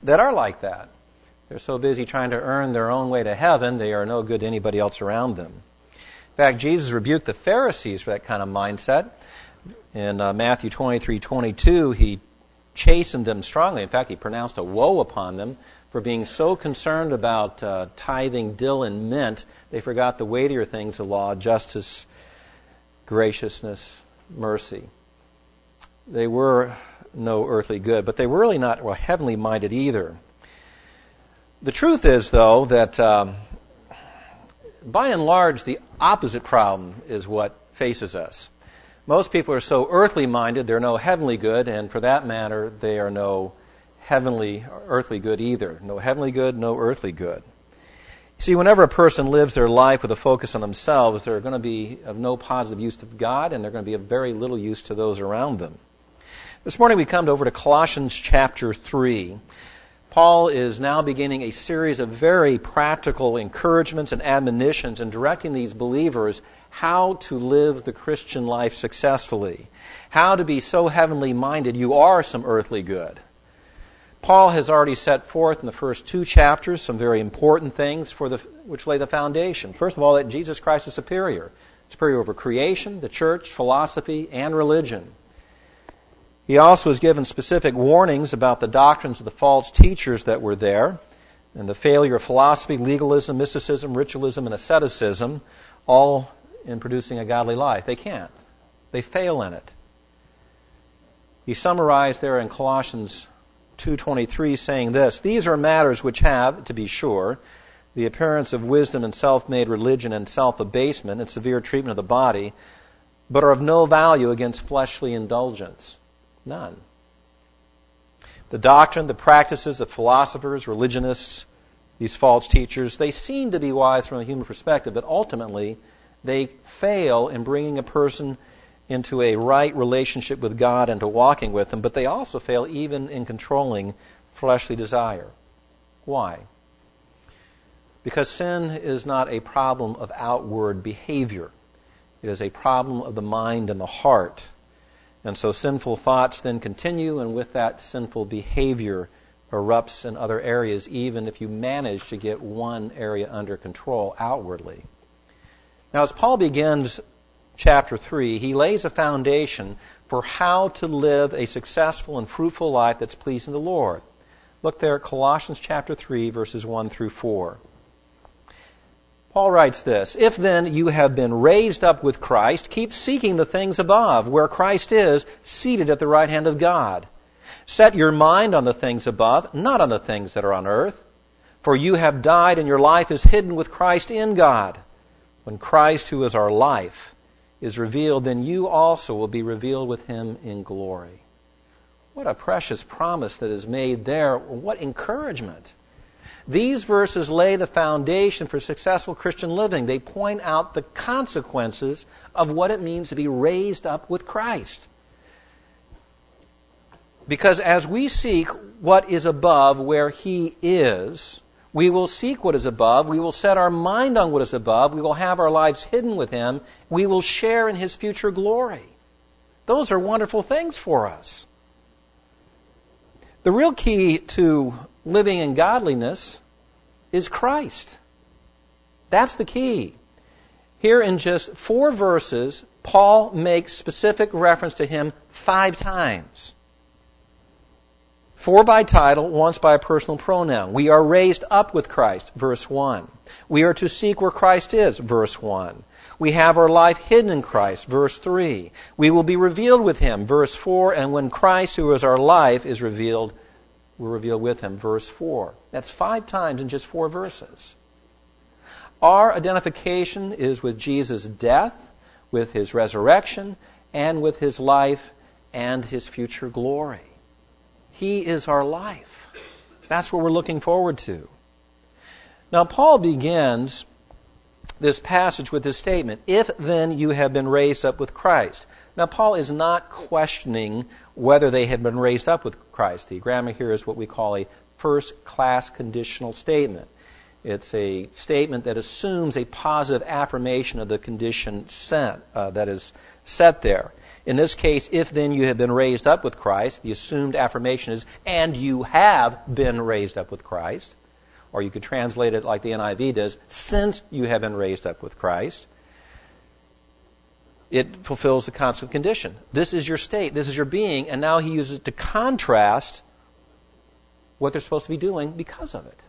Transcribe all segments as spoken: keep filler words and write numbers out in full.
that are like that. They're so busy trying to earn their own way to heaven, they are no good to anybody else around them. In fact, Jesus rebuked the Pharisees for that kind of mindset. In uh, Matthew twenty-three twenty-two, he chastened them strongly. In fact, he pronounced a woe upon them for being so concerned about uh, tithing dill and mint, they forgot the weightier things of law, justice, graciousness, mercy. They were no earthly good, but they were really not well, heavenly minded either. The truth is, though, that um, by and large, the opposite problem is what faces us. Most people are so earthly minded, they're no heavenly good, and for that matter, they are no heavenly or earthly good either. No heavenly good, no earthly good. See, whenever a person lives their life with a focus on themselves, they're going to be of no positive use to God, and they're going to be of very little use to those around them. This morning we come over to Colossians chapter three. Paul is now beginning a series of very practical encouragements and admonitions and directing these believers how to live the Christian life successfully, how to be so heavenly minded you are some earthly good. Paul has already set forth in the first two chapters some very important things for the which lay the foundation. First of all, that Jesus Christ is superior. Superior over creation, the church, philosophy, and religion. He also has given specific warnings about the doctrines of the false teachers that were there, and the failure of philosophy, legalism, mysticism, ritualism, and asceticism, all in producing a godly life. They can't. They fail in it. He summarized there in Colossians two twenty-three saying this, "These are matters which have, to be sure, the appearance of wisdom and self-made religion and self-abasement and severe treatment of the body, but are of no value against fleshly indulgence." None. The doctrine, the practices of philosophers, religionists, these false teachers, they seem to be wise from a human perspective, but ultimately they fail in bringing a person into a right relationship with God and to walking with Him, but they also fail even in controlling fleshly desire. Why? Because sin is not a problem of outward behavior. It is a problem of the mind and the heart. And so sinful thoughts then continue, and with that sinful behavior erupts in other areas, even if you manage to get one area under control outwardly. Now, as Paul begins chapter three, he lays a foundation for how to live a successful and fruitful life that's pleasing the Lord. Look there at Colossians chapter three, verses one through four. Paul writes this, "If then you have been raised up with Christ, keep seeking the things above, where Christ is, seated at the right hand of God. Set your mind on the things above, not on the things that are on earth. For you have died, and your life is hidden with Christ in God. When Christ, who is our life, is revealed, then you also will be revealed with Him in glory." What a precious promise that is made there. What encouragement. These verses lay the foundation for successful Christian living. They point out the consequences of what it means to be raised up with Christ. Because as we seek what is above where He is, we will seek what is above, we will set our mind on what is above, we will have our lives hidden with Him, we will share in His future glory. Those are wonderful things for us. The real key to living in godliness is Christ. That's the key. Here in just four verses, Paul makes specific reference to Him five times. Four by title, once by a personal pronoun. We are raised up with Christ, verse one. We are to seek where Christ is, verse one. We have our life hidden in Christ, verse three. We will be revealed with Him, verse four. And when Christ, who is our life, is revealed, we're revealed with Him, verse four. That's five times in just four verses. Our identification is with Jesus' death, with His resurrection, and with His life and His future glory. He is our life. That's what we're looking forward to. Now, Paul begins this passage with this statement, "If then you have been raised up with Christ." Now, Paul is not questioning whether they have been raised up with Christ. The grammar here is what we call a first-class conditional statement. It's a statement that assumes a positive affirmation of the condition set, uh, that is set there. In this case, if then you have been raised up with Christ, the assumed affirmation is, and you have been raised up with Christ. Or you could translate it like the N I V does, since you have been raised up with Christ. It fulfills the constant condition. This is your state, this is your being, and now he uses it to contrast what they're supposed to be doing because of it.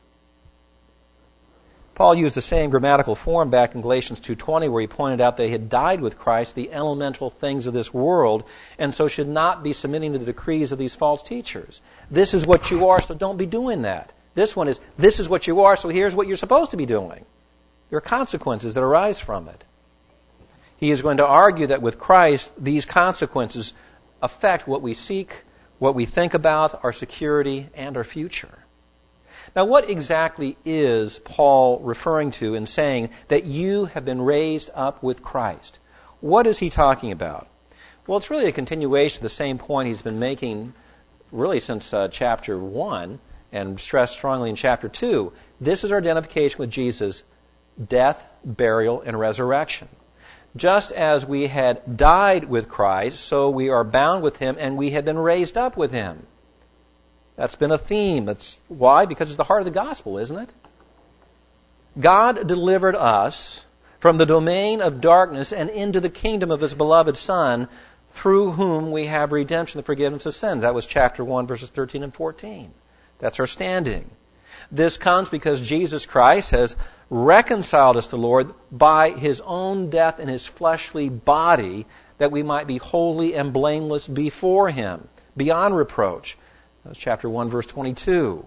Paul used the same grammatical form back in Galatians two twenty where he pointed out they had died with Christ, the elemental things of this world, and so should not be submitting to the decrees of these false teachers. This is what you are, so don't be doing that. This one is, this is what you are, so here's what you're supposed to be doing. There are consequences that arise from it. He is going to argue that with Christ, these consequences affect what we seek, what we think about, our security, and our future. Now, what exactly is Paul referring to in saying that you have been raised up with Christ? What is he talking about? Well, it's really a continuation of the same point he's been making really since uh, chapter one and stressed strongly in chapter two. This is our identification with Jesus' death, burial, and resurrection. Just as we had died with Christ, so we are bound with him and we have been raised up with him. That's been a theme. That's why? Because it's the heart of the gospel, isn't it? God delivered us from the domain of darkness and into the kingdom of his beloved Son, through whom we have redemption, the forgiveness of sins. That was chapter one, verses thirteen and fourteen. That's our standing. This comes because Jesus Christ has reconciled us to the Lord by his own death in his fleshly body, that we might be holy and blameless before him, beyond reproach. That's chapter one, verse twenty-two.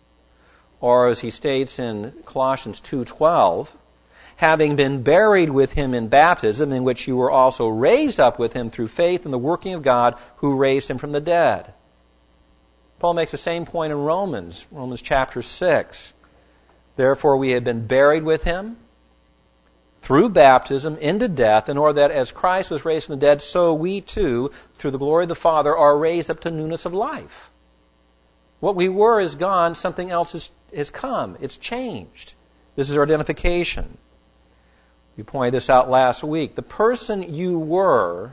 Or as he states in Colossians two twelve, having been buried with him in baptism, in which you were also raised up with him through faith in the working of God who raised him from the dead. Paul makes the same point in Romans, Romans chapter six. Therefore we have been buried with him through baptism into death, in order that as Christ was raised from the dead, so we too, through the glory of the Father, are raised up to newness of life. What we were is gone, something else has, has come. It's changed. This is our identification. We pointed this out last week. The person you were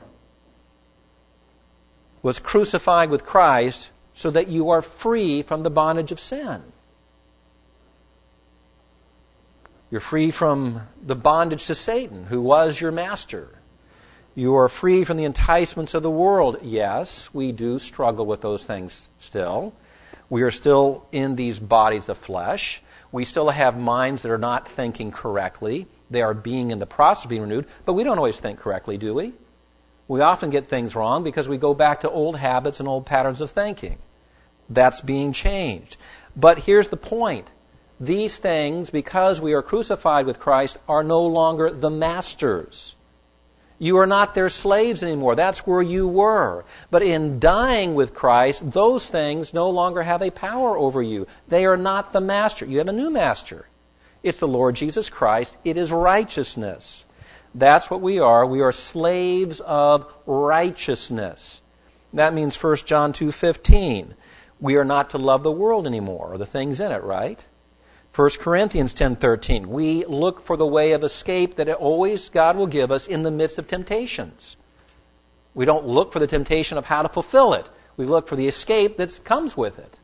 was crucified with Christ so that you are free from the bondage of sin. You're free from the bondage to Satan, who was your master. You are free from the enticements of the world. Yes, we do struggle with those things still. We are still in these bodies of flesh. We still have minds that are not thinking correctly. They are being in the process of being renewed, but we don't always think correctly, do we? We often get things wrong because we go back to old habits and old patterns of thinking. That's being changed. But here's the point. These things, because we are crucified with Christ, are no longer the masters. You are not their slaves anymore. That's where you were. But in dying with Christ, those things no longer have a power over you. They are not the master. You have a new master. It's the Lord Jesus Christ. It is righteousness. That's what we are. We are slaves of righteousness. That means First John two fifteen. We are not to love the world anymore, or the things in it, right? First Corinthians ten thirteen. We look for the way of escape that always God will give us in the midst of temptations. We don't look for the temptation of how to fulfill it. We look for the escape that comes with it.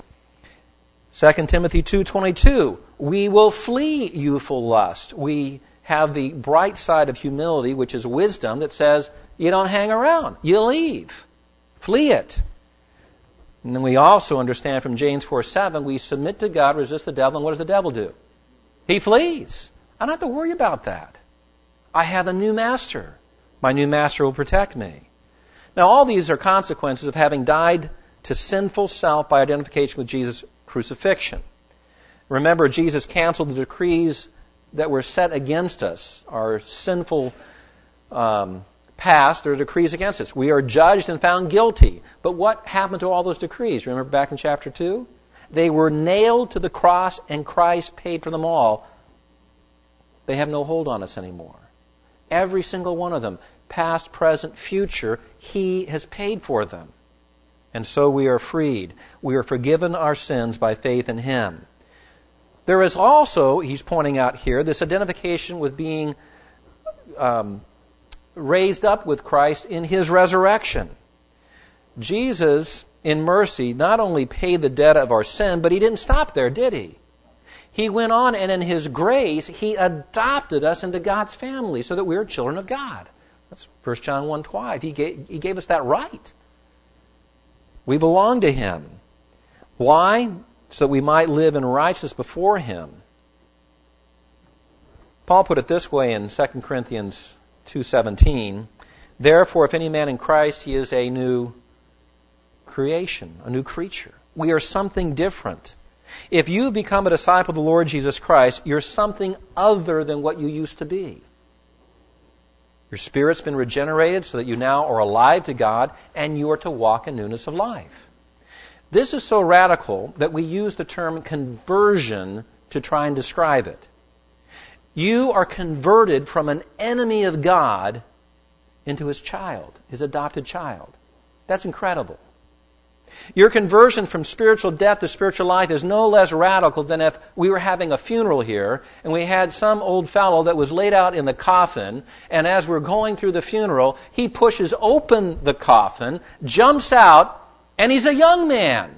Second Timothy two twenty-two. We will flee youthful lust. We have the bright side of humility, which is wisdom, that says you don't hang around. You leave. Flee it. And then we also understand from James four seven, we submit to God, resist the devil, and what does the devil do? He flees. I don't have to worry about that. I have a new master. My new master will protect me. Now, all these are consequences of having died to sinful self by identification with Jesus' crucifixion. Remember, Jesus canceled the decrees that were set against us, our sinful um, past. There are decrees against us. We are judged and found guilty. But what happened to all those decrees? Remember back in chapter two? They were nailed to the cross and Christ paid for them all. They have no hold on us anymore. Every single one of them, past, present, future, He has paid for them. And so we are freed. We are forgiven our sins by faith in Him. There is also, he's pointing out here, this identification with being um, raised up with Christ in His resurrection. Jesus, in mercy, not only paid the debt of our sin, but He didn't stop there, did He? He went on, and in His grace, He adopted us into God's family so that we are children of God. That's First John one five. He gave, he gave us that right. We belong to Him. Why? So that we might live in righteousness before Him. Paul put it this way in Second Corinthians two seventeen. Therefore, if any man in Christ, he is a new creation, a new creature. We are something different. If you become a disciple of the Lord Jesus Christ, you're something other than what you used to be. Your spirit's been regenerated so that you now are alive to God, and you are to walk in newness of life. This is so radical that we use the term conversion to try and describe it. You are converted from an enemy of God into His child, His adopted child. That's incredible. Your conversion from spiritual death to spiritual life is no less radical than if we were having a funeral here and we had some old fellow that was laid out in the coffin, and as we're going through the funeral, he pushes open the coffin, jumps out, and he's a young man.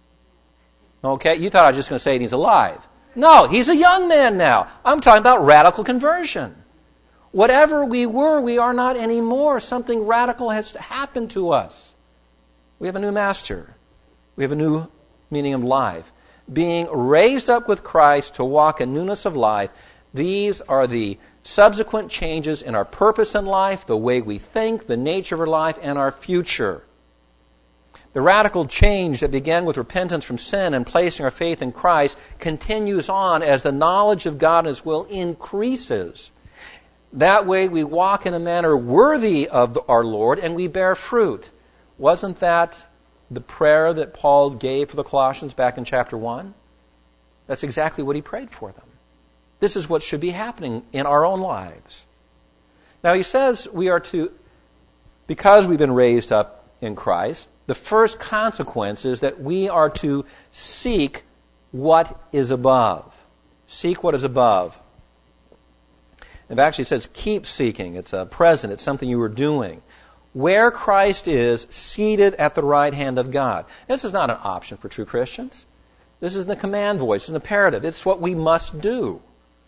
Okay, you thought I was just going to say he's alive. No, he's a young man now. I'm talking about radical conversion. Whatever we were, we are not anymore. Something radical has happened to us. We have a new master. We have a new meaning of life. Being raised up with Christ to walk in newness of life, these are the subsequent changes in our purpose in life, the way we think, the nature of our life, and our future. The radical change that began with repentance from sin and placing our faith in Christ continues on as the knowledge of God and His will increases. That way we walk in a manner worthy of our Lord and we bear fruit. Wasn't that the prayer that Paul gave for the Colossians back in chapter one? That's exactly what he prayed for them. This is what should be happening in our own lives. Now he says we are to, because we've been raised up in Christ, the first consequence is that we are to seek what is above. Seek what is above. It actually says keep seeking. It's a present. It's something you are doing. Where Christ is seated at the right hand of God. This is not an option for true Christians. This is the command voice, an imperative. It's what we must do.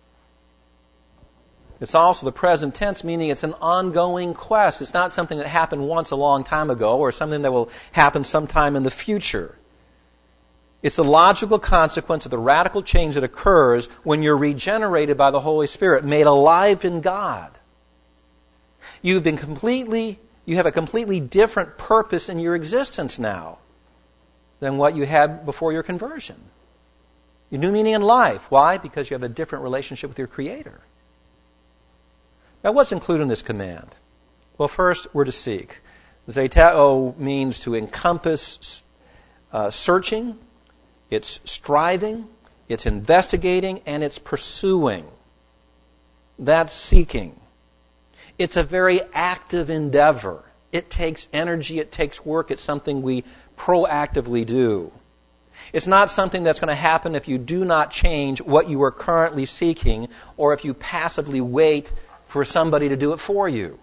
It's also the present tense, meaning it's an ongoing quest. It's not something that happened once a long time ago or something that will happen sometime in the future. It's the logical consequence of the radical change that occurs when you're regenerated by the Holy Spirit, made alive in God. You've been completely, you have a completely different purpose in your existence now than what you had before your conversion. Your new meaning in life. Why? Because you have a different relationship with your Creator. Now, what's included in this command? Well, first, we're to seek. Zeteo means to encompass uh, searching, it's striving, it's investigating, and it's pursuing. That's seeking. It's a very active endeavor. It takes energy, it takes work, it's something we proactively do. It's not something that's going to happen if you do not change what you are currently seeking or if you passively wait for somebody to do it for you.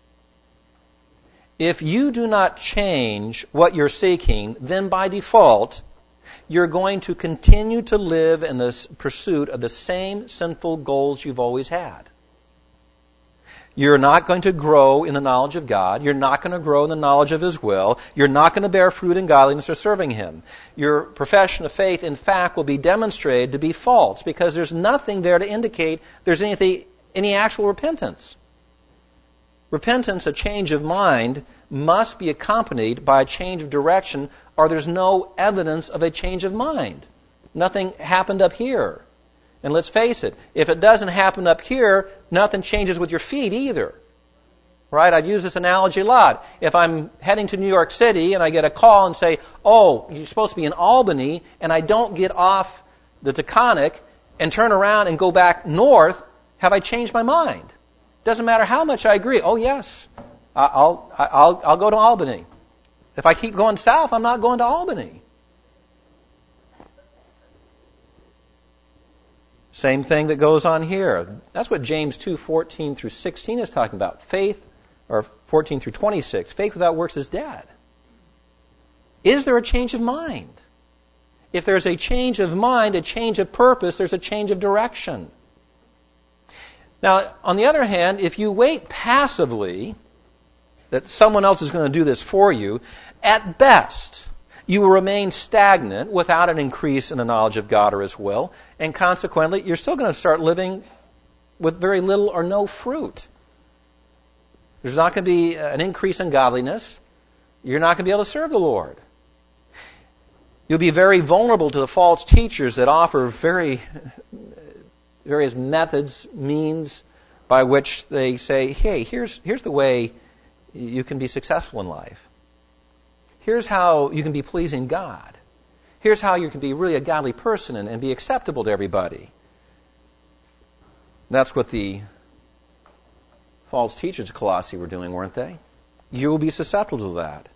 If you do not change what you're seeking, then by default, you're going to continue to live in the pursuit of the same sinful goals you've always had. You're not going to grow in the knowledge of God. You're not going to grow in the knowledge of His will. You're not going to bear fruit in godliness or serving Him. Your profession of faith, in fact, will be demonstrated to be false because there's nothing there to indicate there's anything Any actual repentance. Repentance, a change of mind, must be accompanied by a change of direction or there's no evidence of a change of mind. Nothing happened up here. And let's face it, if it doesn't happen up here, nothing changes with your feet either. Right? I've used this analogy a lot. If I'm heading to New York City and I get a call and say, oh, you're supposed to be in Albany, and I don't get off the Taconic and turn around and go back north, have I changed my mind? Doesn't matter how much I agree. Oh, yes, I'll, I'll, I'll go to Albany. If I keep going south, I'm not going to Albany. Same thing that goes on here. That's what James two fourteen through sixteen is talking about. Faith or fourteen through twenty-six, faith without works is dead. Is there a change of mind? If there's a change of mind, a change of purpose, there's a change of direction. Now, on the other hand, if you wait passively that someone else is going to do this for you, at best, you will remain stagnant without an increase in the knowledge of God or His will, and consequently, you're still going to start living with very little or no fruit. There's not going to be an increase in godliness. You're not going to be able to serve the Lord. You'll be very vulnerable to the false teachers that offer very various methods, means by which they say, hey, here's, here's the way you can be successful in life. Here's how you can be pleasing God. Here's how you can be really a godly person and, and be acceptable to everybody. That's what the false teachers of Colossae were doing, weren't they? You will be susceptible to that.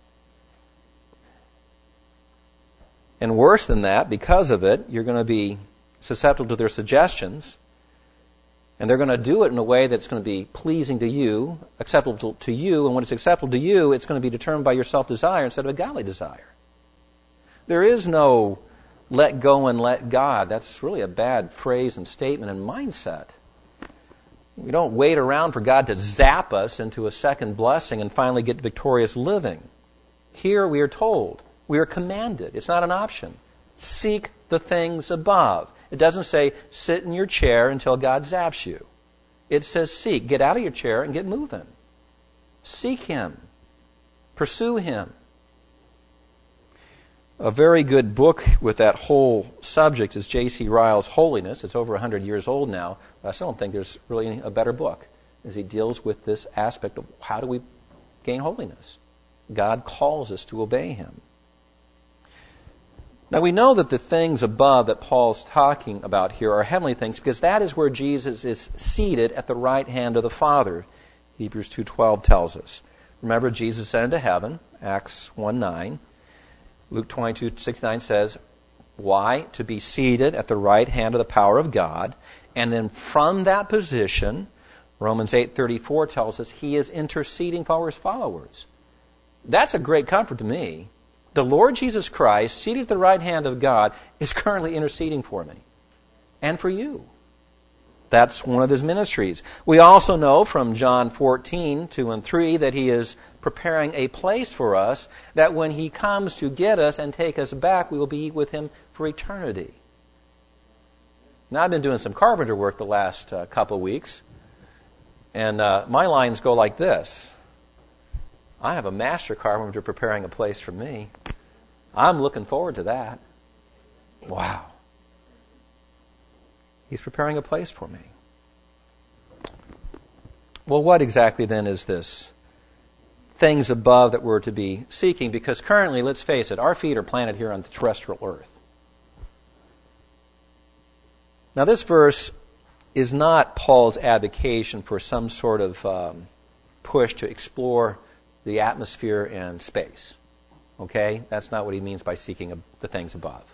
And worse than that, because of it, you're going to be susceptible to their suggestions, and they're going to do it in a way that's going to be pleasing to you, acceptable to you, and when it's acceptable to you, it's going to be determined by your self-desire instead of a godly desire. There is no let go and let God. That's really a bad phrase and statement and mindset. We don't wait around for God to zap us into a second blessing and finally get victorious living. Here we are told, we are commanded. It's not an option. Seek the things above. It doesn't say sit in your chair until God zaps you. It says seek. Get out of your chair and get moving. Seek Him. Pursue Him. A very good book with that whole subject is J C Ryle's Holiness. It's over one hundred years old now. But I still don't think there's really a better book as he deals with this aspect of how do we gain holiness. God calls us to obey Him. Now we know that the things above that Paul's talking about here are heavenly things because that is where Jesus is seated at the right hand of the Father. Hebrews two twelve tells us. Remember, Jesus ascended to heaven, Acts one nine. Luke twenty-two sixty-nine says, why? To be seated at the right hand of the power of God. And then from that position, Romans eight thirty-four tells us He is interceding for His followers. That's a great comfort to me. The Lord Jesus Christ, seated at the right hand of God, is currently interceding for me and for you. That's one of His ministries. We also know from John fourteen, two and three, that He is preparing a place for us, that when He comes to get us and take us back, we will be with Him for eternity. Now, I've been doing some carpenter work the last uh, couple of weeks, and uh, my lines go like this. I have a master carpenter preparing a place for me. I'm looking forward to that. Wow. He's preparing a place for me. Well, what exactly then is this? Things above that we're to be seeking, because currently, let's face it, our feet are planted here on the terrestrial earth. Now, this verse is not Paul's advocation for some sort of um, push to explore the atmosphere and space. Okay? That's not what he means by seeking the things above.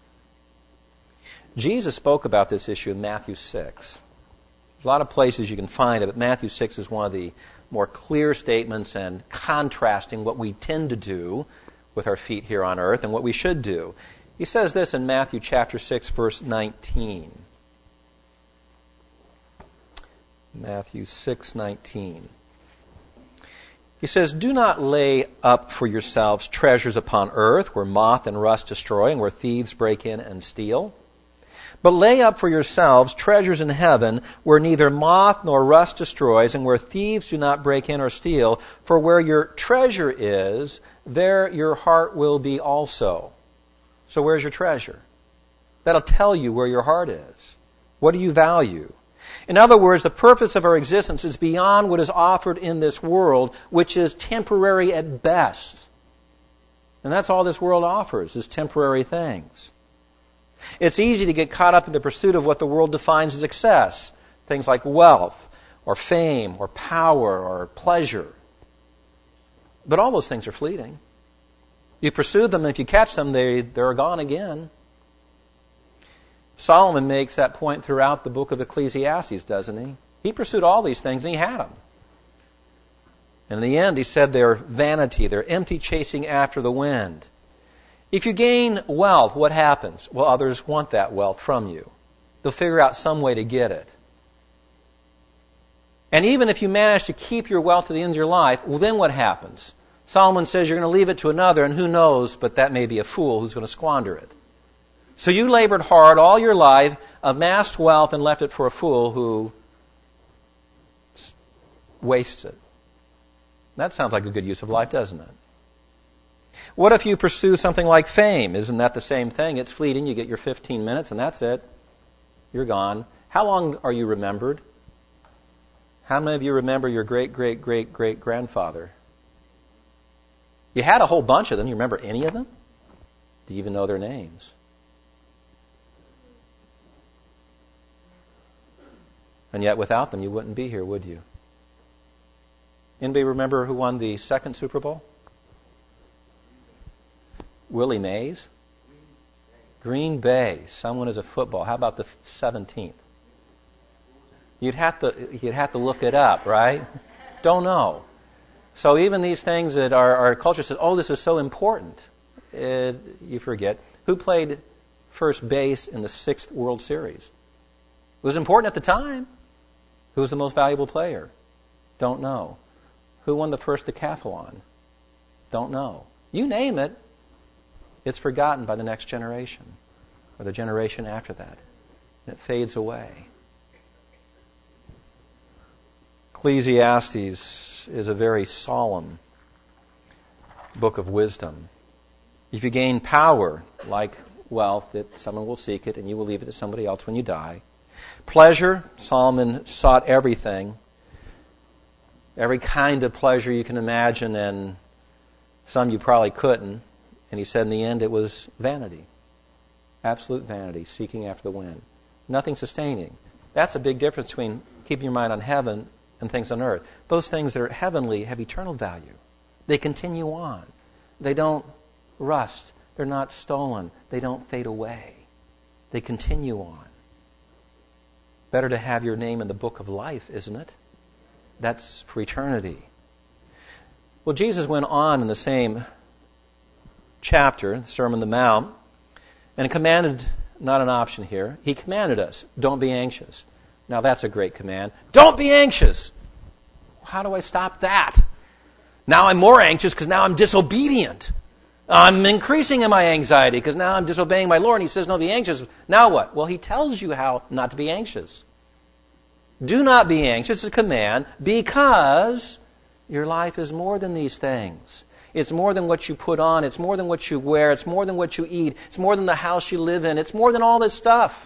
Jesus spoke about this issue in Matthew six. There's a lot of places you can find it, but Matthew six is one of the more clear statements and contrasting what we tend to do with our feet here on earth and what we should do. He says this in Matthew chapter six, verse nineteen. Matthew six nineteen. He says, do not lay up for yourselves treasures upon earth where moth and rust destroy and where thieves break in and steal. But lay up for yourselves treasures in heaven where neither moth nor rust destroys and where thieves do not break in or steal. For where your treasure is, there your heart will be also. So where's your treasure? That'll tell you where your heart is. What do you value? In other words, the purpose of our existence is beyond what is offered in this world, which is temporary at best. And that's all this world offers, is temporary things. It's easy to get caught up in the pursuit of what the world defines as success, things like wealth, or fame, or power, or pleasure. But all those things are fleeting. You pursue them, and if you catch them, they, they're gone again. Solomon makes that point throughout the book of Ecclesiastes, doesn't he? He pursued all these things and he had them. And in the end, he said they're vanity. They're empty, chasing after the wind. If you gain wealth, what happens? Well, others want that wealth from you. They'll figure out some way to get it. And even if you manage to keep your wealth to the end of your life, well, then what happens? Solomon says you're going to leave it to another, and who knows, but that may be a fool who's going to squander it. So you labored hard all your life, amassed wealth, and left it for a fool who wastes it. That sounds like a good use of life, doesn't it? What if you pursue something like fame? Isn't that the same thing? It's fleeting. You get your fifteen minutes, and that's it. You're gone. How long are you remembered? How many of you remember your great, great, great, great grandfather? You had a whole bunch of them. You remember any of them? Do you even know their names? And yet without them, you wouldn't be here, would you? Anybody remember who won the second Super Bowl? Willie Mays? Green Bay. Someone is a football. How about the seventeenth? You'd have to you'd have to look it up, right? Don't know. So even these things that our, our culture says, oh, this is so important, it, you forget. Who played first base in the sixth World Series? It was important at the time. Who was the most valuable player? Don't know. Who won the first decathlon? Don't know. You name it, it's forgotten by the next generation or the generation after that. It fades away. Ecclesiastes is a very solemn book of wisdom. If you gain power, like wealth, that someone will seek it and you will leave it to somebody else when you die. Pleasure, Solomon sought everything. Every kind of pleasure you can imagine, and some you probably couldn't. And he said in the end it was vanity. Absolute vanity, seeking after the wind. Nothing sustaining. That's a big difference between keeping your mind on heaven and things on earth. Those things that are heavenly have eternal value. They continue on. They don't rust. They're not stolen. They don't fade away. They continue on. Better to have your name in the book of life, isn't it? That's for eternity. Well, Jesus went on in the same chapter, the Sermon on the Mount, and commanded, not an option here, he commanded us, don't be anxious. Now that's a great command. Don't be anxious. How do I stop that? Now I'm more anxious because now I'm disobedient. I'm increasing in my anxiety because now I'm disobeying my Lord. And he says, don't be anxious. Now what? Well, he tells you how not to be anxious. Do not be anxious, it's a command, because your life is more than these things. It's more than what you put on. It's more than what you wear. It's more than what you eat. It's more than the house you live in. It's more than all this stuff.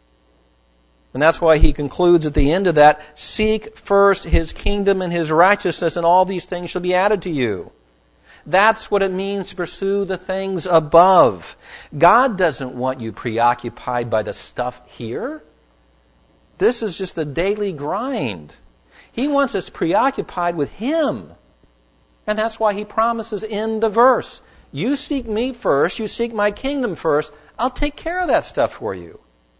And that's why he concludes at the end of that, seek first his kingdom and his righteousness, and all these things shall be added to you. That's what it means to pursue the things above. God doesn't want you preoccupied by the stuff here. This is just the daily grind. He wants us preoccupied with him. And that's why he promises in the verse, you seek me first, you seek my kingdom first, I'll take care of that stuff for you.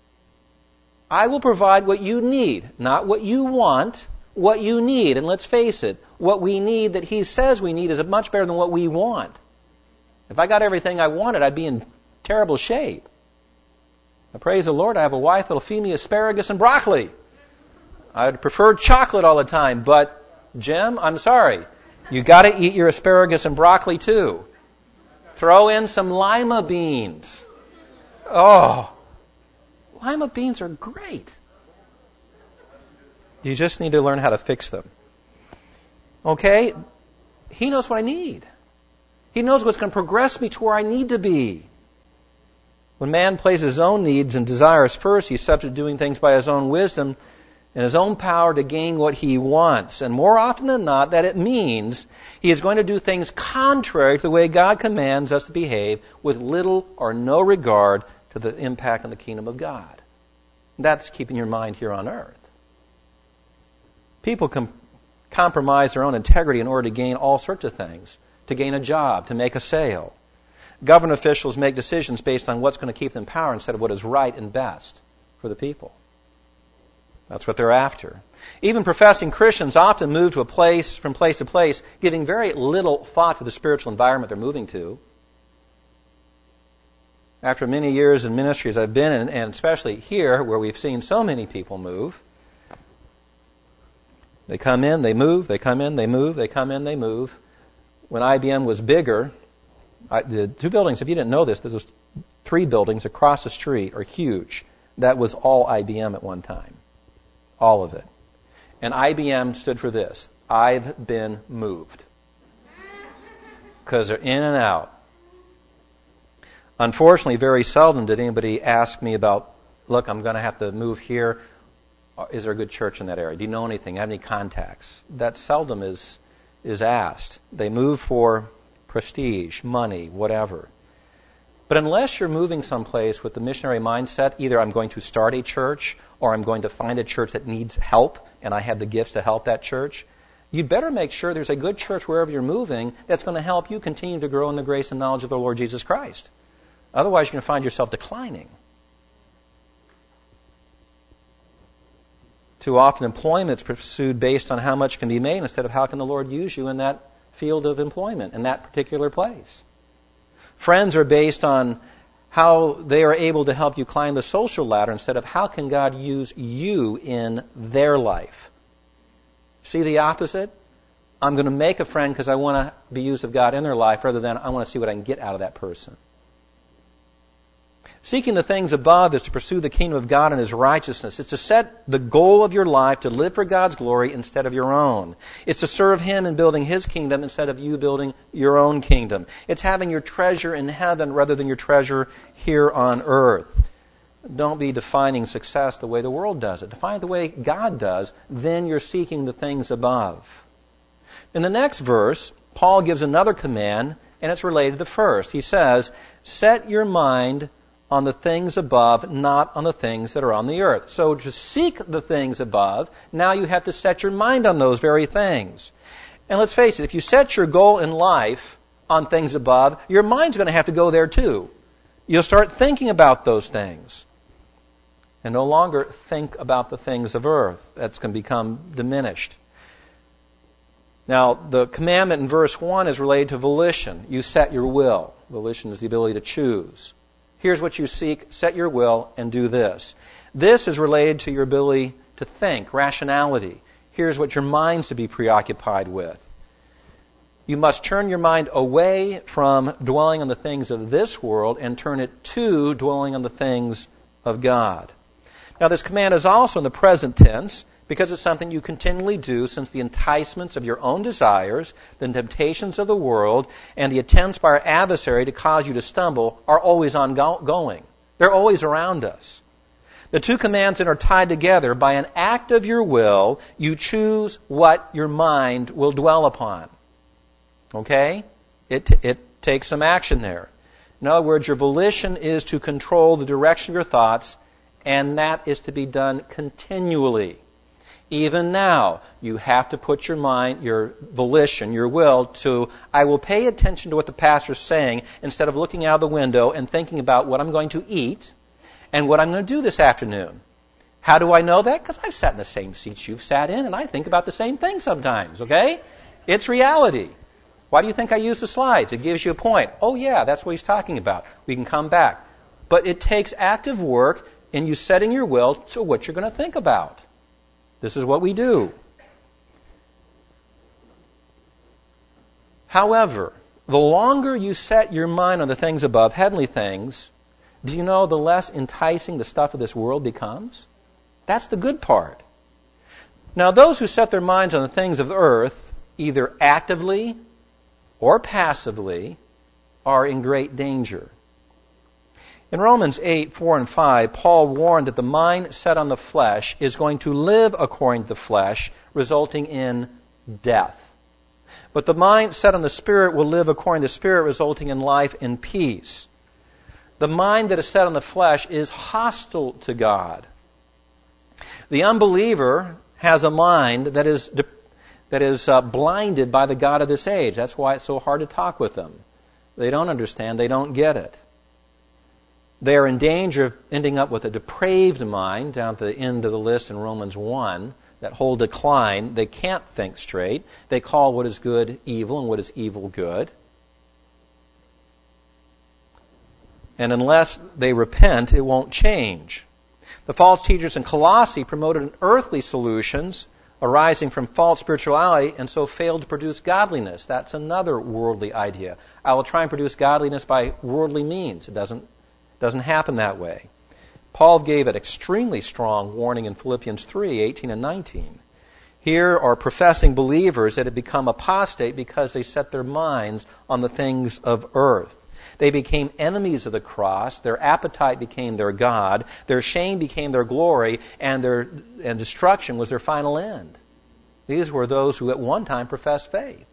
I will provide what you need, not what you want, what you need. And let's face it, what we need that he says we need is much better than what we want. If I got everything I wanted, I'd be in terrible shape. I praise the Lord, I have a wife that'll feed me asparagus and broccoli. I'd prefer chocolate all the time, but Jim, I'm sorry. You got to eat your asparagus and broccoli too. Throw in some lima beans. Oh, lima beans are great. You just need to learn how to fix them. Okay? He knows what I need. He knows what's going to progress me to where I need to be. When man places his own needs and desires first, he's subject to doing things by his own wisdom and his own power to gain what he wants. And more often than not, that it means he is going to do things contrary to the way God commands us to behave, with little or no regard to the impact on the kingdom of God. That's keeping your mind here on earth. People com- compromise their own integrity in order to gain all sorts of things, to gain a job, to make a sale. Government officials make decisions based on what's going to keep them in power instead of what is right and best for the people. That's what they're after. Even professing Christians often move to a place, from place to place, giving very little thought to the spiritual environment they're moving to. After many years in ministries I've been in, and especially here where we've seen so many people move, they come in, they move, they come in, they move, they come in, they move. When I B M was bigger, I, the two buildings, if you didn't know this, those three buildings across the street are huge. That was all I B M at one time. All of it. And I B M stood for this: I've been moved. Because they're in and out. Unfortunately, very seldom did anybody ask me about, look, I'm going to have to move here. Is there a good church in that area? Do you know anything? Have any contacts? That seldom is is asked. They move for prestige, money, whatever. But unless you're moving someplace with the missionary mindset, either I'm going to start a church or I'm going to find a church that needs help and I have the gifts to help that church, you'd better make sure there's a good church wherever you're moving that's going to help you continue to grow in the grace and knowledge of the Lord Jesus Christ. Otherwise, you're going to find yourself declining. Too often, employment is pursued based on how much can be made instead of how can the Lord use you in that field of employment, in that particular place. Friends are based on how they are able to help you climb the social ladder instead of how can God use you in their life. See the opposite? I'm going to make a friend because I want to be used of God in their life rather than I want to see what I can get out of that person. Seeking the things above is to pursue the kingdom of God and His righteousness. It's to set the goal of your life to live for God's glory instead of your own. It's to serve Him in building His kingdom instead of you building your own kingdom. It's having your treasure in heaven rather than your treasure here on earth. Don't be defining success the way the world does it. Define it the way God does. Then you're seeking the things above. In the next verse, Paul gives another command, and it's related to the first. He says, set your mind on the things above, not on the things that are on the earth. So to seek the things above, now you have to set your mind on those very things. And let's face it, if you set your goal in life on things above, your mind's going to have to go there too. You'll start thinking about those things. And no longer think about the things of earth. That's going to become diminished. Now, the commandment in verse one is related to volition. You set your will. Volition is the ability to choose. Here's what you seek, set your will, and do this. This is related to your ability to think, rationality. Here's what your mind's to be preoccupied with. You must turn your mind away from dwelling on the things of this world and turn it to dwelling on the things of God. Now, this command is also in the present tense because it's something you continually do since the enticements of your own desires, the temptations of the world, and the attempts by our adversary to cause you to stumble are always ongoing. They're always around us. The two commands that are tied together by an act of your will, you choose what your mind will dwell upon. Okay? It, it takes some action there. In other words, your volition is to control the direction of your thoughts, and that is to be done continually. Even now, you have to put your mind, your volition, your will to, I will pay attention to what the pastor's saying instead of looking out the window and thinking about what I'm going to eat and what I'm going to do this afternoon. How do I know that? Because I've sat in the same seats you've sat in and I think about the same thing sometimes, okay? It's reality. Why do you think I use the slides? It gives you a point. Oh yeah, that's what he's talking about. We can come back. But it takes active work in you setting your will to what you're going to think about. This is what we do. However, the longer you set your mind on the things above, heavenly things, do you know the less enticing the stuff of this world becomes? That's the good part. Now, those who set their minds on the things of earth, either actively or passively, are in great danger. In Romans eight, four and five, Paul warned that the mind set on the flesh is going to live according to the flesh, resulting in death. But the mind set on the Spirit will live according to the Spirit, resulting in life and peace. The mind that is set on the flesh is hostile to God. The unbeliever has a mind that is that is uh, blinded by the God of this age. That's why it's so hard to talk with them. They don't understand. They don't get it. They are in danger of ending up with a depraved mind down at the end of the list in Romans one, that whole decline. They can't think straight. They call what is good evil and what is evil good. And unless they repent, it won't change. The false teachers in Colossae promoted earthly solutions arising from false spirituality and so failed to produce godliness. That's another worldly idea. I will try and produce godliness by worldly means. It doesn't, doesn't happen that way. Paul gave an extremely strong warning in Philippians three, eighteen and nineteen. Here are professing believers that had become apostate because they set their minds on the things of earth. They became enemies of the cross. Their appetite became their God. Their shame became their glory, and their and destruction was their final end. These were those who at one time professed faith.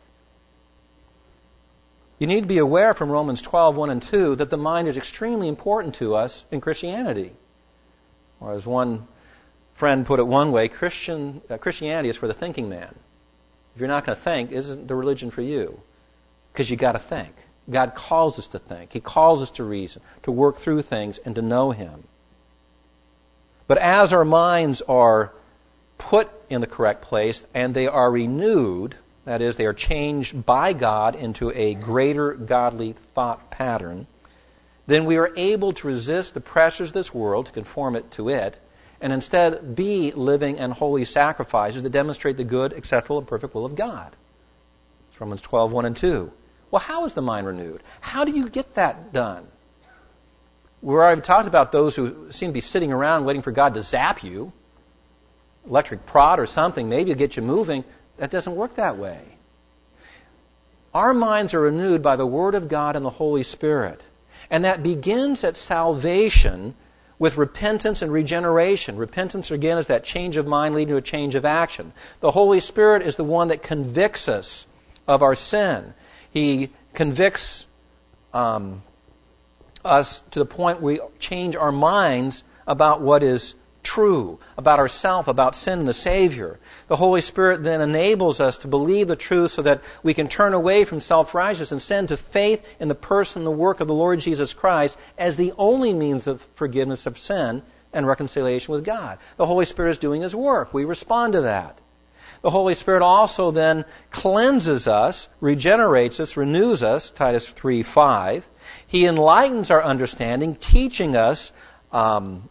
You need to be aware from Romans twelve, one and two that the mind is extremely important to us in Christianity. Or as one friend put it one way, Christian uh, Christianity is for the thinking man. If you're not going to think, isn't the religion for you? Because you got to think. God calls us to think. He calls us to reason, to work through things, and to know Him. But as our minds are put in the correct place and they are renewed, that is, they are changed by God into a greater godly thought pattern, then we are able to resist the pressures of this world, to conform it to it, and instead be living and holy sacrifices that demonstrate the good, acceptable, and perfect will of God. It's Romans twelve, one and two. Well, how is the mind renewed? How do you get that done? Where I've talked about those who seem to be sitting around waiting for God to zap you, electric prod or something, maybe to get you moving. That doesn't work that way. Our minds are renewed by the Word of God and the Holy Spirit. And that begins at salvation with repentance and regeneration. Repentance, again, is that change of mind leading to a change of action. The Holy Spirit is the one that convicts us of our sin. He convicts um, us to the point where we change our minds about what is true, about ourselves, about sin and the Savior. The Holy Spirit then enables us to believe the truth so that we can turn away from self-righteousness and send to faith in the person and the work of the Lord Jesus Christ as the only means of forgiveness of sin and reconciliation with God. The Holy Spirit is doing His work. We respond to that. The Holy Spirit also then cleanses us, regenerates us, renews us, Titus three five. He enlightens our understanding, teaching us um,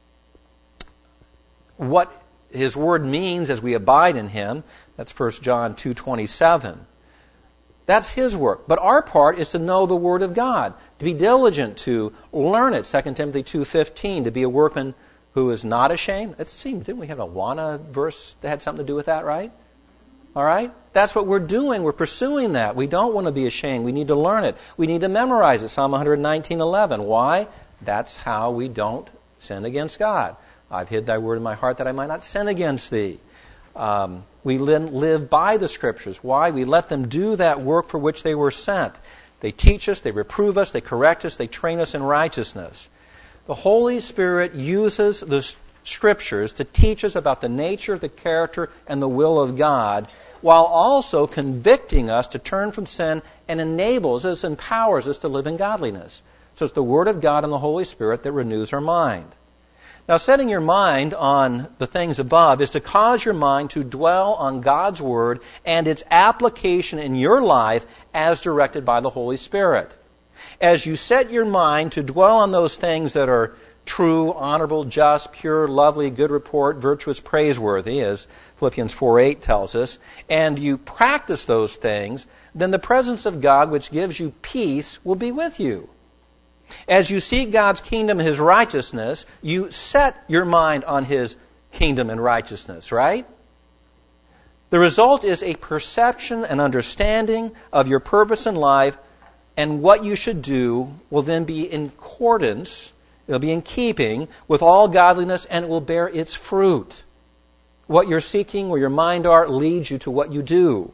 what His Word means as we abide in Him. That's First John two twenty-seven. That's His work. But our part is to know the Word of God, to be diligent to learn it, Second Timothy two fifteen, to be a workman who is not ashamed. It seemed, didn't we have a Wana verse that had something to do with that, right? All right? That's what we're doing. We're pursuing that. We don't want to be ashamed. We need to learn it. We need to memorize it. Psalm one nineteen eleven. Why? That's how we don't sin against God. I've hid thy word in my heart that I might not sin against thee. Um, we live by the Scriptures. Why? We let them do that work for which they were sent. They teach us, they reprove us, they correct us, they train us in righteousness. The Holy Spirit uses the Scriptures to teach us about the nature, the character, and the will of God, while also convicting us to turn from sin and enables us, empowers us to live in godliness. So it's the Word of God and the Holy Spirit that renews our mind. Now, setting your mind on the things above is to cause your mind to dwell on God's Word and its application in your life as directed by the Holy Spirit. As you set your mind to dwell on those things that are true, honorable, just, pure, lovely, good report, virtuous, praiseworthy, as Philippians four eight tells us, and you practice those things, then the presence of God, which gives you peace, will be with you. As you seek God's kingdom and His righteousness, you set your mind on His kingdom and righteousness, right? The result is a perception and understanding of your purpose in life, and what you should do will then be in accordance, it'll be in keeping with all godliness, and it will bear its fruit. What you're seeking, where your mind are, leads you to what you do.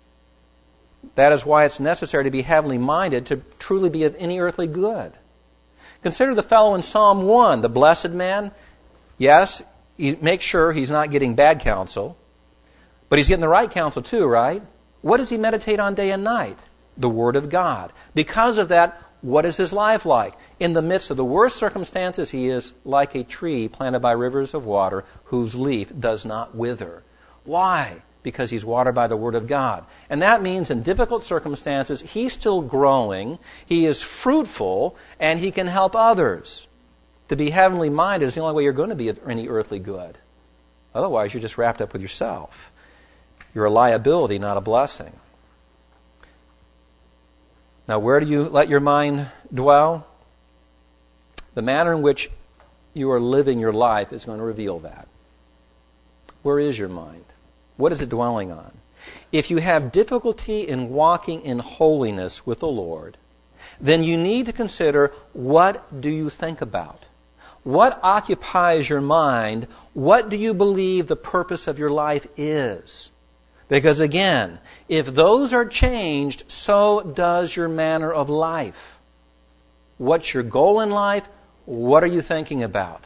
That is why it's necessary to be heavenly minded to truly be of any earthly good. Consider the fellow in Psalm one, the blessed man. Yes, make sure he's not getting bad counsel, but he's getting the right counsel too, right? What does he meditate on day and night? The Word of God. Because of that, what is his life like? In the midst of the worst circumstances, he is like a tree planted by rivers of water whose leaf does not wither. Why? Because he's watered by the Word of God. And that means in difficult circumstances, he's still growing, he is fruitful, and he can help others. To be heavenly minded is the only way you're going to be any earthly good. Otherwise, you're just wrapped up with yourself. You're a liability, not a blessing. Now, where do you let your mind dwell? The manner in which you are living your life is going to reveal that. Where is your mind? What is it dwelling on? If you have difficulty in walking in holiness with the Lord, then you need to consider, what do you think about? What occupies your mind? What do you believe the purpose of your life is? Because again, if those are changed, so does your manner of life. What's your goal in life? What are you thinking about?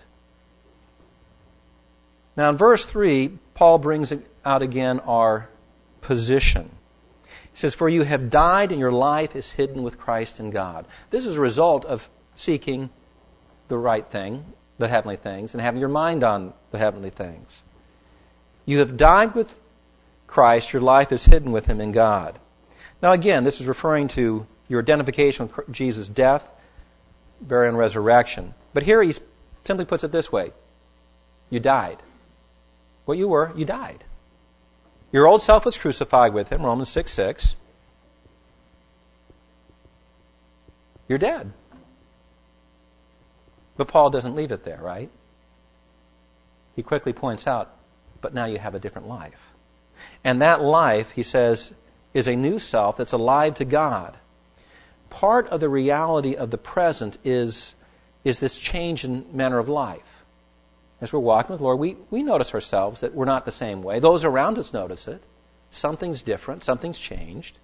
Now in verse three, Paul brings out again our position. He says, "For you have died and your life is hidden with Christ in God." This is a result of seeking the right thing, the heavenly things, and having your mind on the heavenly things. You have died with Christ, your life is hidden with Him in God. Now again, this is referring to your identification with Jesus' death, burial, and resurrection. But here he simply puts it this way. You died. What you were, you died. Your old self was crucified with Him, Romans six six. You're dead. But Paul doesn't leave it there, right? He quickly points out, but now you have a different life. And that life, he says, is a new self that's alive to God. Part of the reality of the present is, is this change in manner of life. As we're walking with the Lord, we, we notice ourselves that we're not the same way. Those around us notice it. Something's different. Something's changed.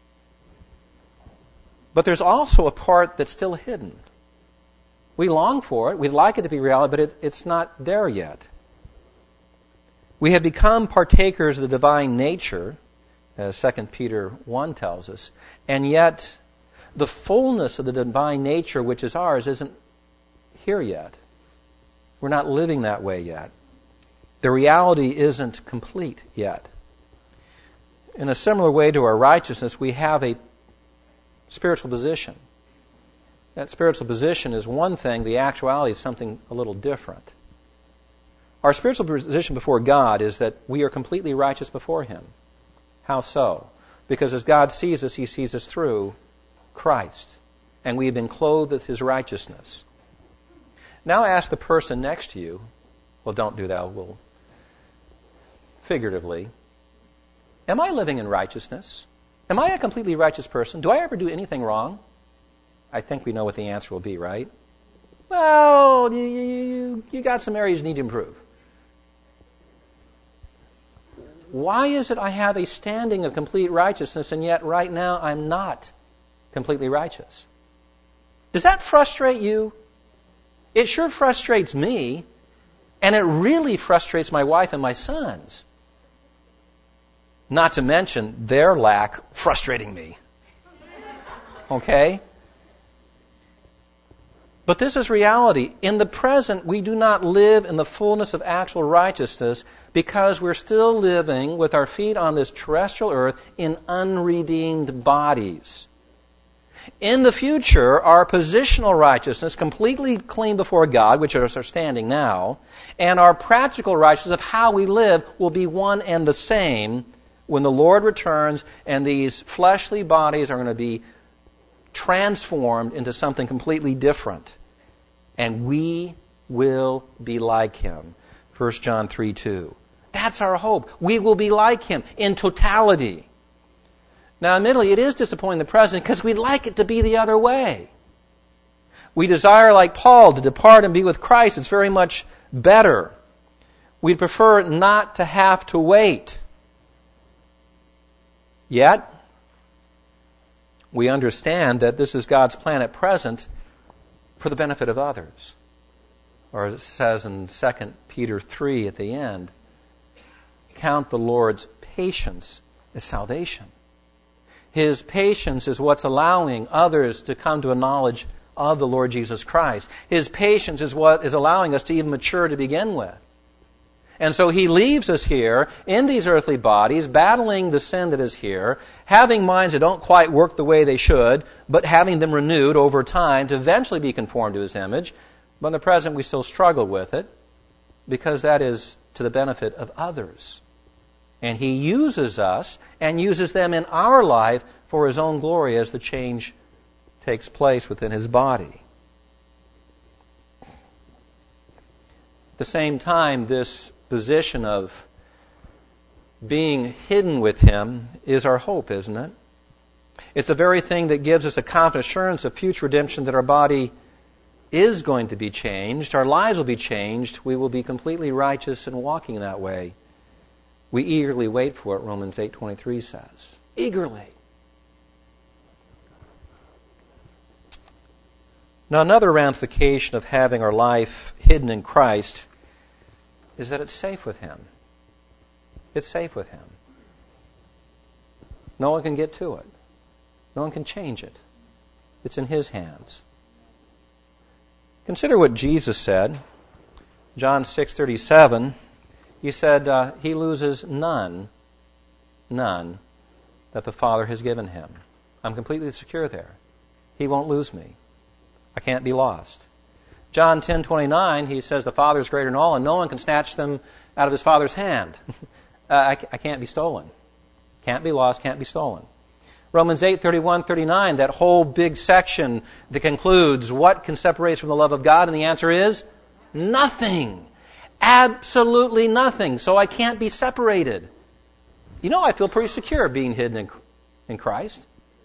But there's also a part that's still hidden. We long for it. We'd like it to be reality, but it, it's not there yet. We have become partakers of the divine nature, as Second Peter one tells us, and yet the fullness of the divine nature which is ours isn't here yet. We're not living that way yet. The reality isn't complete yet. In a similar way to our righteousness, we have a spiritual position. That spiritual position is one thing, the actuality is something a little different. Our spiritual position before God is that we are completely righteous before Him. How so? Because as God sees us, He sees us through Christ. And we have been clothed with His righteousness. Now ask the person next to you, well, don't do that, we'll figuratively, am I living in righteousness? Am I a completely righteous person? Do I ever do anything wrong? I think we know what the answer will be, right? Well, you, you, you got some areas you need to improve. Why is it I have a standing of complete righteousness and yet right now I'm not completely righteous? Does that frustrate you? It sure frustrates me, and it really frustrates my wife and my sons. Not to mention their lack frustrating me. Okay? But this is reality. In the present, we do not live in the fullness of actual righteousness because we're still living with our feet on this terrestrial earth in unredeemed bodies. In the future, our positional righteousness, completely clean before God, which is our standing now, and our practical righteousness of how we live will be one and the same when the Lord returns and these fleshly bodies are going to be transformed into something completely different. And we will be like Him. First John three two. That's our hope. We will be like Him in totality. Now, admittedly, it is disappointing in the present because we'd like it to be the other way. We desire, like Paul, to depart and be with Christ. It's very much better. We'd prefer not to have to wait. Yet, we understand that this is God's plan at present for the benefit of others. Or as it says in Second Peter three at the end, count the Lord's patience as salvation. His patience is what's allowing others to come to a knowledge of the Lord Jesus Christ. His patience is what is allowing us to even mature to begin with. And so He leaves us here in these earthly bodies, battling the sin that is here, having minds that don't quite work the way they should, but having them renewed over time to eventually be conformed to His image. But in the present, we still struggle with it because that is to the benefit of others. And He uses us and uses them in our life for His own glory as the change takes place within His body. At the same time, this position of being hidden with Him is our hope, isn't it? It's the very thing that gives us a confident assurance of future redemption, that our body is going to be changed, our lives will be changed, we will be completely righteous and walking in that way. We eagerly wait for what Romans eight twenty-three says. Eagerly. Now, another ramification of having our life hidden in Christ is that it's safe with Him. It's safe with Him. No one can get to it. No one can change it. It's in His hands. Consider what Jesus said. John six thirty-seven. He said uh, He loses none, none that the Father has given Him. I'm completely secure there. He won't lose me. I can't be lost. John ten twenty-nine, He says the Father is greater than all, and no one can snatch them out of His Father's hand. uh, I, I can't be stolen. Can't be lost, can't be stolen. Romans eight thirty-one thirty-nine, that whole big section that concludes what can separate us from the love of God, and the answer is nothing. Absolutely nothing. So I can't be separated. You know, I feel pretty secure being hidden in, in Christ.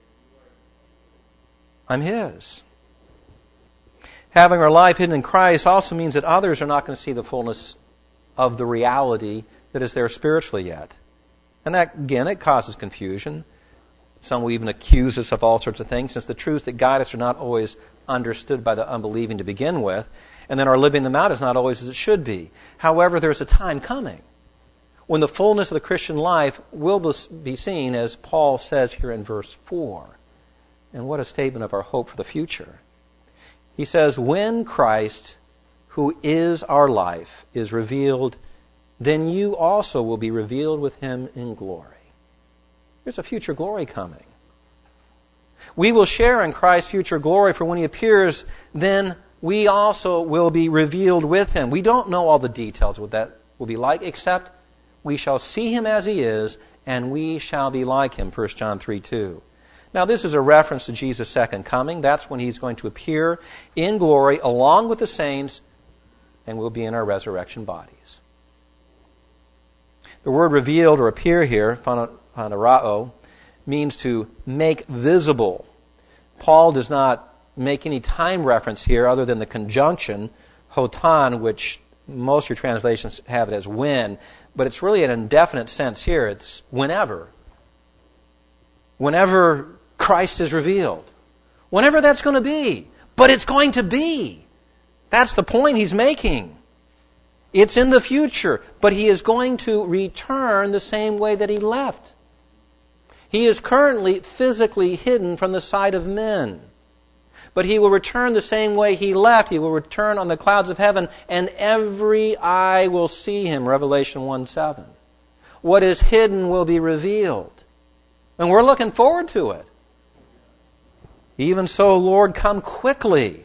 I'm His. Having our life hidden in Christ also means that others are not going to see the fullness of the reality that is there spiritually yet. And that, again, it causes confusion. Some will even accuse us of all sorts of things, since the truths that guide us are not always understood by the unbelieving to begin with, and then our living them out is not always as it should be. However, there's a time coming when the fullness of the Christian life will be seen, as Paul says here in verse four. And what a statement of our hope for the future. He says, when Christ, who is our life, is revealed, then you also will be revealed with Him in glory. There's a future glory coming. We will share in Christ's future glory, for when He appears, then we also will be revealed with Him. We don't know all the details of what that will be like, except we shall see Him as He is, and we shall be like Him, First John three two. Now, this is a reference to Jesus' second coming. That's when He's going to appear in glory along with the saints, and we'll be in our resurrection bodies. The word revealed or appear here, phanerao, means to make visible. Paul does not make any time reference here other than the conjunction, hotan, which most of your translations have it as when, but it's really an indefinite sense here. It's whenever. Whenever Christ is revealed. Whenever that's going to be. But it's going to be. That's the point he's making. It's in the future, but He is going to return the same way that He left. He is currently physically hidden from the sight of men. But He will return the same way He left. He will return on the clouds of heaven, and every eye will see Him, Revelation one seven. What is hidden will be revealed. And we're looking forward to it. Even so, Lord, come quickly.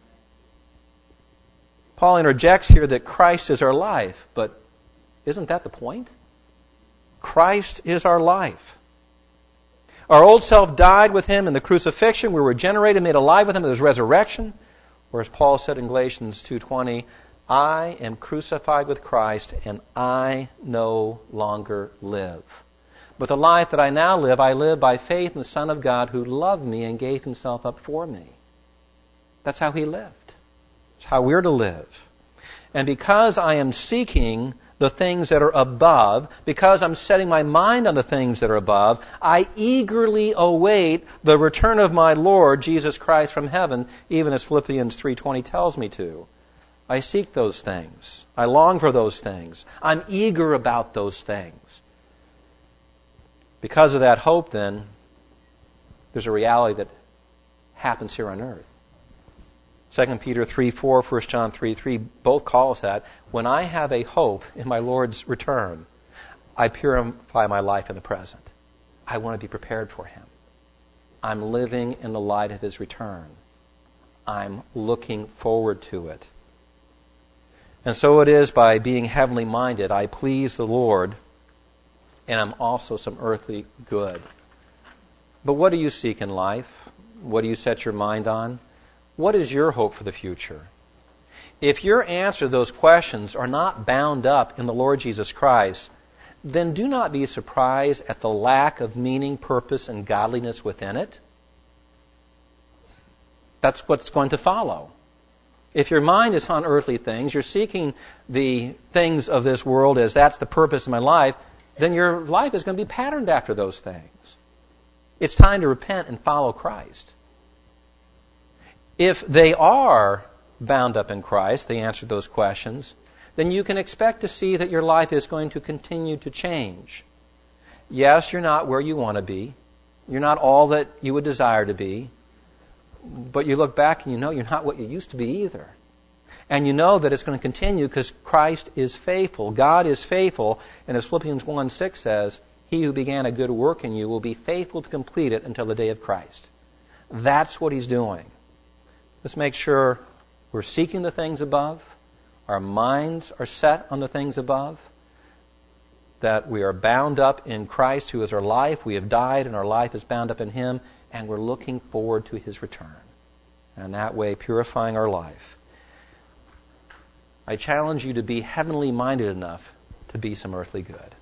Paul interjects here that Christ is our life, but isn't that the point? Christ is our life. Our old self died with Him in the crucifixion. We were regenerated, made alive with Him in His resurrection. Or as Paul said in Galatians two twenty, I am crucified with Christ, and I no longer live. But the life that I now live, I live by faith in the Son of God who loved me and gave Himself up for me. That's how He lived. It's how we're to live. And because I am seeking the things that are above, because I'm setting my mind on the things that are above, I eagerly await the return of my Lord Jesus Christ from heaven, even as Philippians three twenty tells me to. I seek those things. I long for those things. I'm eager about those things. Because of that hope, then, there's a reality that happens here on earth. Second Peter three four, First John three three both call us that. When I have a hope in my Lord's return, I purify my life in the present. I want to be prepared for Him. I'm living in the light of His return. I'm looking forward to it. And so it is by being heavenly minded, I please the Lord, and I'm also some earthly good. But what do you seek in life? What do you set your mind on? What is your hope for the future? If your answer to those questions are not bound up in the Lord Jesus Christ, then do not be surprised at the lack of meaning, purpose, and godliness within it. That's what's going to follow. If your mind is on earthly things, you're seeking the things of this world as that's the purpose of my life, then your life is going to be patterned after those things. It's time to repent and follow Christ. If they are bound up in Christ, they answer those questions, then you can expect to see that your life is going to continue to change. Yes, you're not where you want to be. You're not all that you would desire to be. But you look back and you know you're not what you used to be either. And you know that it's going to continue because Christ is faithful. God is faithful. And as Philippians one six says, He who began a good work in you will be faithful to complete it until the day of Christ. That's what He's doing. Let's make sure we're seeking the things above. Our minds are set on the things above. That we are bound up in Christ, who is our life. We have died and our life is bound up in Him. And we're looking forward to His return. And that way, purifying our life. I challenge you to be heavenly minded enough to be some earthly good.